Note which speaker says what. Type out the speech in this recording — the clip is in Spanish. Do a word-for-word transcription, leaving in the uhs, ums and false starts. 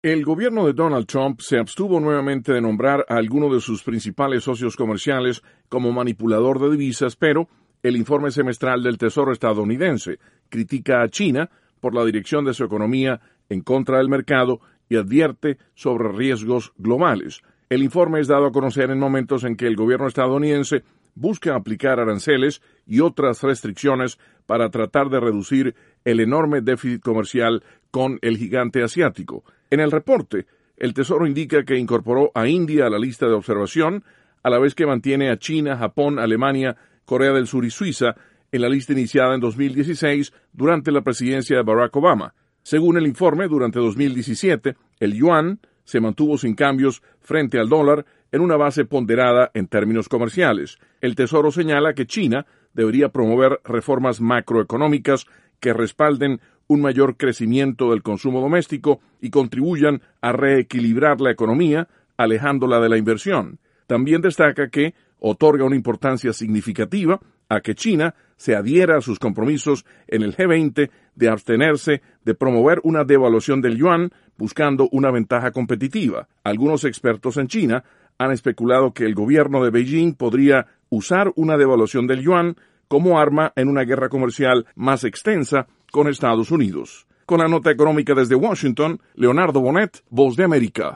Speaker 1: El gobierno de Donald Trump se abstuvo nuevamente de nombrar a alguno de sus principales socios comerciales como manipulador de divisas, pero el informe semestral del Tesoro estadounidense critica a China por la dirección de su economía en contra del mercado y advierte sobre riesgos globales. El informe es dado a conocer en momentos en que el gobierno estadounidense busca aplicar aranceles y otras restricciones para tratar de reducir el enorme déficit comercial con el gigante asiático. En el reporte, el Tesoro indica que incorporó a India a la lista de observación, a la vez que mantiene a China, Japón, Alemania, Corea del Sur y Suiza en la lista iniciada en dos mil dieciséis durante la presidencia de Barack Obama. Según el informe, durante dos mil diecisiete, el yuan se mantuvo sin cambios frente al dólar en una base ponderada en términos comerciales. El Tesoro señala que China debería promover reformas macroeconómicas que respalden un mayor crecimiento del consumo doméstico y contribuyan a reequilibrar la economía, alejándola de la inversión. También destaca que otorga una importancia significativa a que China se adhiera a sus compromisos en el G veinte de abstenerse de promover una devaluación del yuan buscando una ventaja competitiva. Algunos expertos en China han especulado que el gobierno de Beijing podría usar una devaluación del yuan como arma en una guerra comercial más extensa con Estados Unidos. Con la nota económica desde Washington, Leonardo Bonet, Voz de América.